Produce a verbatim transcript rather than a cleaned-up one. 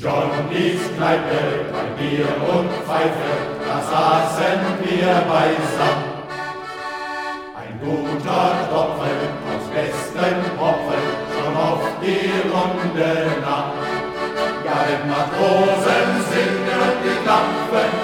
Johnnys Kneipe, bei Bier und Pfeife, da saßen wir beisammen. Ein guter Tropfen aus besten Hopfen, schon oft die Runde nach. Ja, wenn Matrosen singen und die Klampfen,